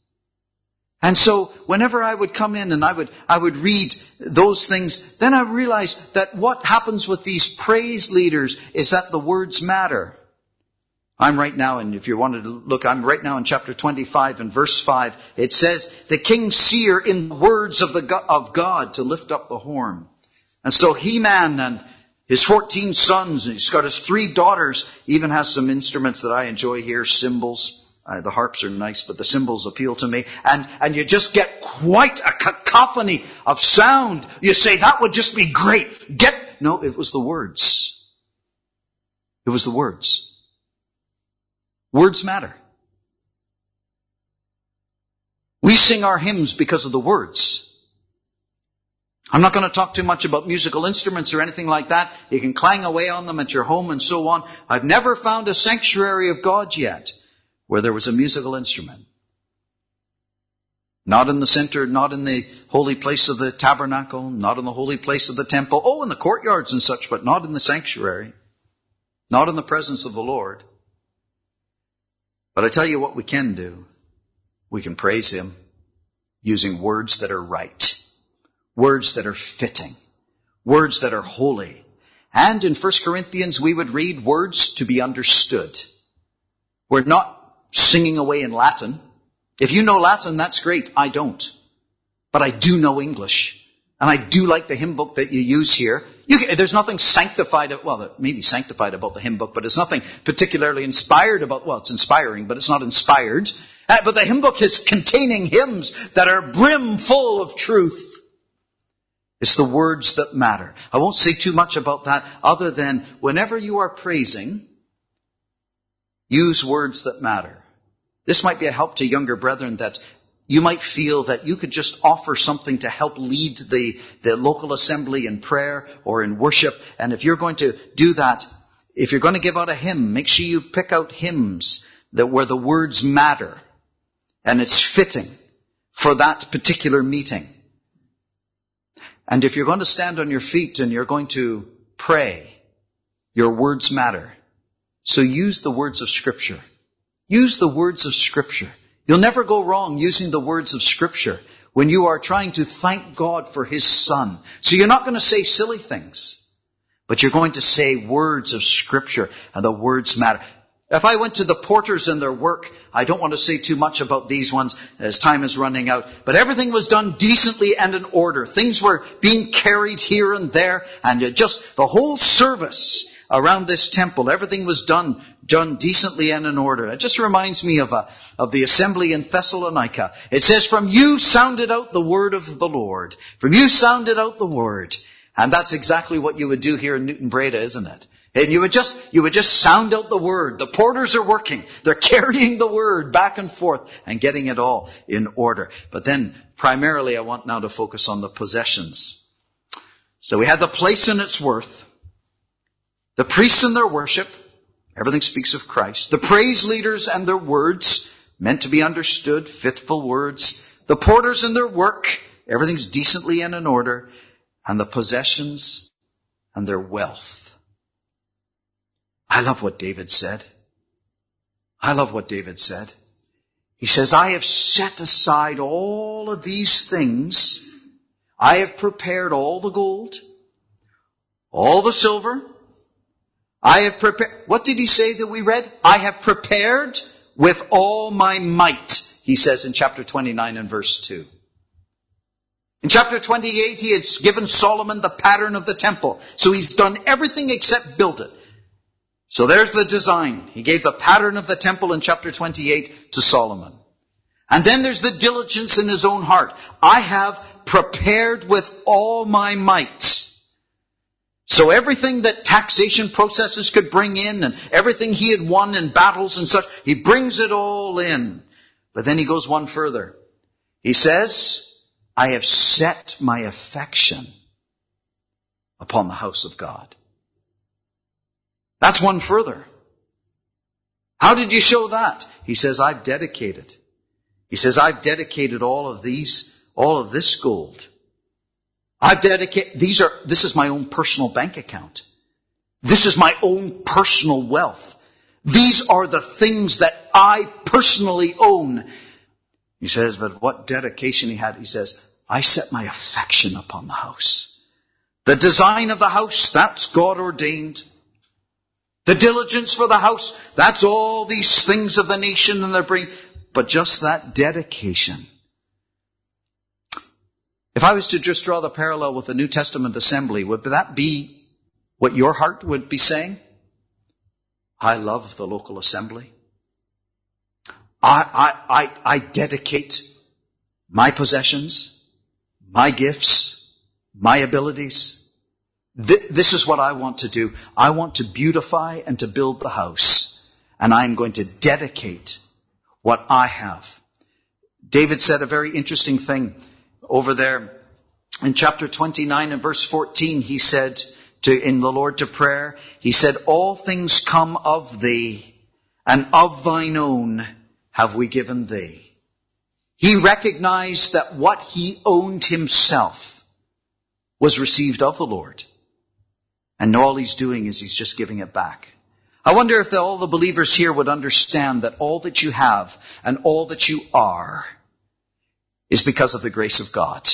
And so, whenever I would come in and I would, I would read those things, then I realized that what happens with these praise leaders is that the words matter. I'm right now, and if you wanted to look, I'm right now in chapter twenty-five and verse five. It says, the king's seer in the words of the of God to lift up the horn. And so He-Man and his fourteen sons, and he's got his three daughters, even has some instruments that I enjoy here, cymbals. Uh, the harps are nice, but the cymbals appeal to me. And, and you just get quite a cacophony of sound. You say, that would just be great. Get, no, it was the words. It was the words. Words matter. We sing our hymns because of the words. I'm not going to talk too much about musical instruments or anything like that. You can clang away on them at your home and so on. I've never found a sanctuary of God yet where there was a musical instrument. Not in the center, not in the holy place of the tabernacle, not in the holy place of the temple. Oh, in the courtyards and such, but not in the sanctuary. Not in the presence of the Lord. But I tell you what we can do. We can praise Him using words that are right. Words that are fitting. Words that are holy. And in First Corinthians we would read words to be understood. We're not singing away in Latin. If you know Latin, that's great. I don't. But I do know English. And I do like the hymn book that you use here. You can, there's nothing sanctified, well, that may be sanctified about the hymn book, but it's nothing particularly inspired about, well, it's inspiring, but it's not inspired. Uh, but the hymn book is containing hymns that are brim full of truth. It's the words that matter. I won't say too much about that other than whenever you are praising, use words that matter. This might be a help to younger brethren that you might feel that you could just offer something to help lead the, the local assembly in prayer or in worship. And if you're going to do that, if you're going to give out a hymn, make sure you pick out hymns that where the words matter and it's fitting for that particular meeting. And if you're going to stand on your feet and you're going to pray, your words matter. So use the words of Scripture. Use the words of Scripture. You'll never go wrong using the words of Scripture when you are trying to thank God for His Son. So you're not going to say silly things, but you're going to say words of Scripture, and the words matter. If I went to the porters in their work, I don't want to say too much about these ones as time is running out, but everything was done decently and in order. Things were being carried here and there, and just the whole service around this temple, everything was done done decently and in order. It just reminds me of a, of the assembly in Thessalonica. It says, from you sounded out the word of the Lord. From you sounded out the word. And that's exactly what you would do here in Newton Breda, isn't it? And you would just, you would just sound out the word. The porters are working. They're carrying the word back and forth and getting it all in order. But then primarily I want now to focus on the possessions. So we had the place and its worth. The priests and their worship, everything speaks of Christ. The praise leaders and their words, meant to be understood, fitful words. The porters and their work, everything's decently and in order. And the possessions and their wealth. I love what David said. I love what David said. He says, I have set aside all of these things. I have prepared all the gold, all the silver. I have prepared, what did he say that we read? I have prepared with all my might, he says in chapter twenty-nine and verse two. In chapter twenty-eight, he had given Solomon the pattern of the temple. So he's done everything except build it. So there's the design. He gave the pattern of the temple in chapter twenty-eight to Solomon. And then there's the diligence in his own heart. I have prepared with all my might. So everything that taxation processes could bring in and everything he had won in battles and such, he brings it all in. But then he goes one further. He says, I have set my affection upon the house of God. That's one further. How did you show that? He says, I've dedicated. He says, I've dedicated all of these, all of this gold. I've dedicated, these are, this is my own personal bank account. This is my own personal wealth. These are the things that I personally own. He says, but what dedication he had, he says, I set my affection upon the house. The design of the house, that's God ordained. The diligence for the house, that's all these things of the nation and their bring. But just that dedication. If I was to just draw the parallel with the New Testament assembly, would that be what your heart would be saying? I love the local assembly. I, I, I, I dedicate my possessions, my gifts, my abilities. Th- this is what I want to do. I want to beautify and to build the house. And I'm going to dedicate what I have. David said a very interesting thing over there in chapter twenty-nine and verse fourteen. He said to, in the Lord to prayer, he said, all things come of thee, and of thine own have we given thee. He recognized that what he owned himself was received of the Lord. And all he's doing is he's just giving it back. I wonder if the, all the believers here would understand that all that you have and all that you are is because of the grace of God.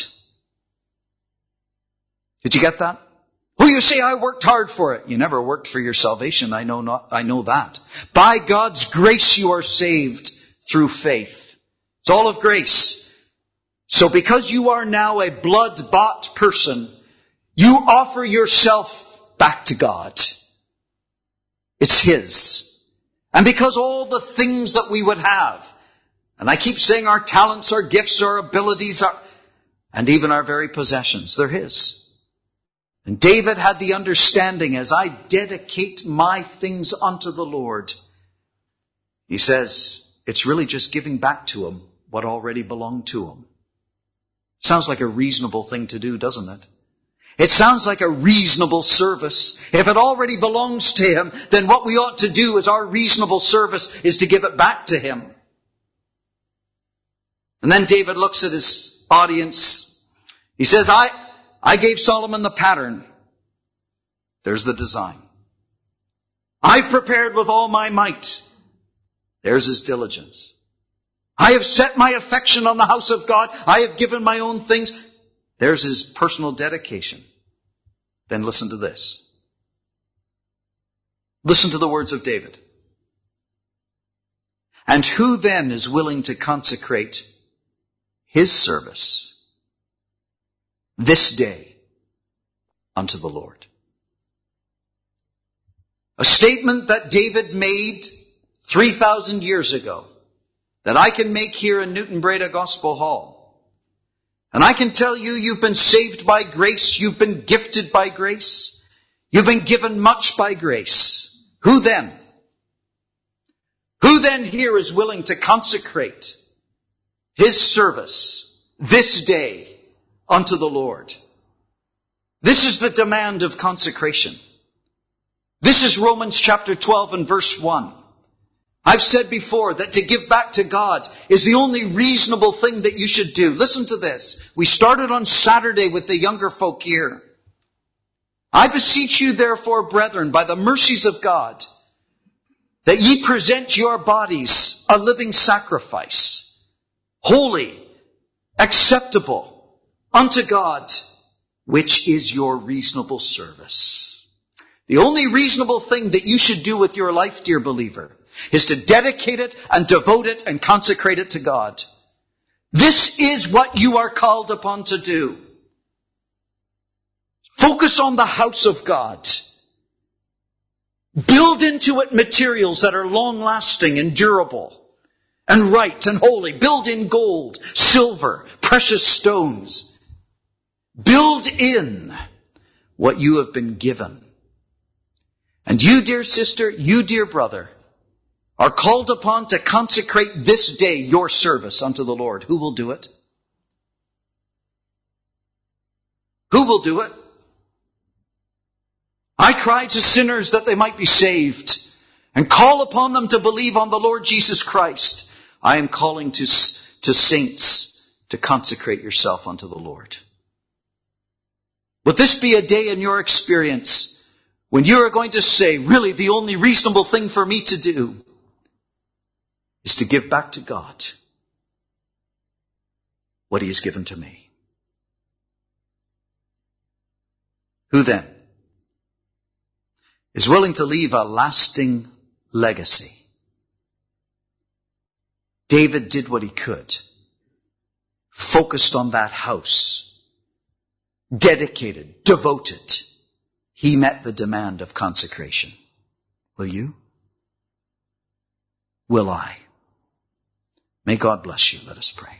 Did you get that? Well, you say, I worked hard for it. You never worked for your salvation. I know not, I know that. By God's grace you are saved through faith. It's all of grace. So because you are now a blood-bought person, you offer yourself back to God. It's His. And because all the things that we would have, and I keep saying our talents, our gifts, our abilities, our, and even our very possessions, they're His. And David had the understanding, as I dedicate my things unto the Lord, he says, it's really just giving back to Him what already belonged to Him. Sounds like a reasonable thing to do, doesn't it? It sounds like a reasonable service. If it already belongs to Him, then what we ought to do as our reasonable service is to give it back to Him. And then David looks at his audience. He says, I, I gave Solomon the pattern. There's the design. I prepared with all my might. There's his diligence. I have set my affection on the house of God. I have given my own things. There's his personal dedication. Then listen to this. Listen to the words of David. And who then is willing to consecrate his service this day unto the Lord? A statement that David made three thousand years ago that I can make here in Newton Breda Gospel Hall. And I can tell you, you've been saved by grace. You've been gifted by grace. You've been given much by grace. Who then? Who then here is willing to consecrate his service this day unto the Lord? This is the demand of consecration. This is Romans chapter twelve and verse one. I've said before that to give back to God is the only reasonable thing that you should do. Listen to this. We started on Saturday with the younger folk here. I beseech you therefore, brethren, by the mercies of God, that ye present your bodies a living sacrifice, holy, acceptable unto God, which is your reasonable service. The only reasonable thing that you should do with your life, dear believer, is to dedicate it and devote it and consecrate it to God. This is what you are called upon to do. Focus on the house of God. Build into it materials that are long-lasting and durable and right and holy. Build in gold, silver, precious stones. Build in what you have been given. And you, dear sister, you, dear brother, are called upon to consecrate this day your service unto the Lord. Who will do it? Who will do it? I cry to sinners that they might be saved and call upon them to believe on the Lord Jesus Christ. I am calling to, to saints to consecrate yourself unto the Lord. Would this be a day in your experience when you are going to say, really the only reasonable thing for me to do is to give back to God what He has given to me? Who then is willing to leave a lasting legacy? David did what he could. Focused on that house. Dedicated, devoted. He met the demand of consecration. Will you? Will I? May God bless you. Let us pray.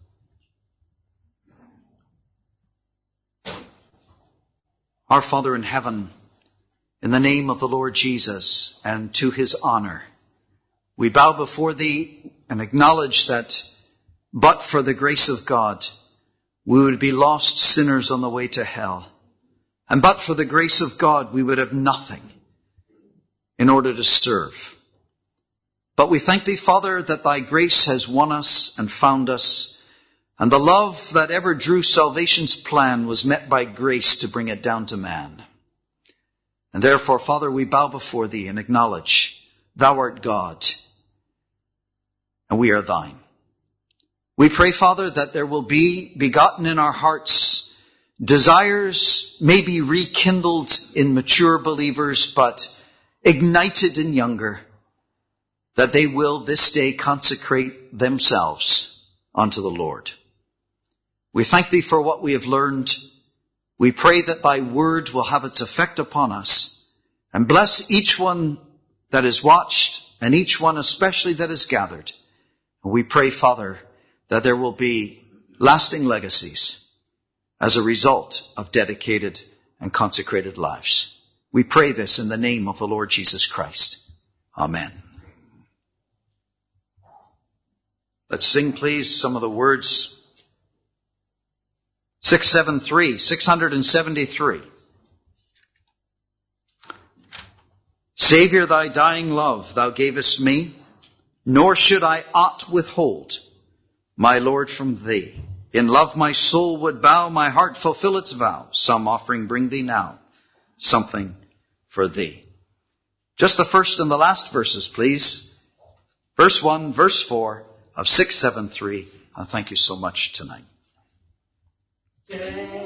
Our Father in heaven, in the name of the Lord Jesus and to His honor, we bow before Thee and acknowledge that but for the grace of God, we would be lost sinners on the way to hell. And but for the grace of God, we would have nothing in order to serve. But we thank thee, Father, that thy grace has won us and found us, and the love that ever drew salvation's plan was met by grace to bring it down to man. And therefore, Father, we bow before thee and acknowledge thou art God, and we are thine. We pray, Father, that there will be begotten in our hearts desires may be rekindled in mature believers, but ignited in younger, that they will this day consecrate themselves unto the Lord. We thank thee for what we have learned. We pray that thy word will have its effect upon us, and bless each one that is watched and each one especially that is gathered. And we pray, Father, that there will be lasting legacies as a result of dedicated and consecrated lives. We pray this in the name of the Lord Jesus Christ. Amen. Let's sing, please, some of the words. six seventy-three, six seventy-three. Saviour, thy dying love thou gavest me, nor should I aught withhold, my Lord, from thee. In love my soul would bow, my heart fulfill its vow. Some offering bring thee now, something for thee. Just the first and the last verses, please. Verse one, verse four of six seventy-three. I thank you so much tonight. Yeah.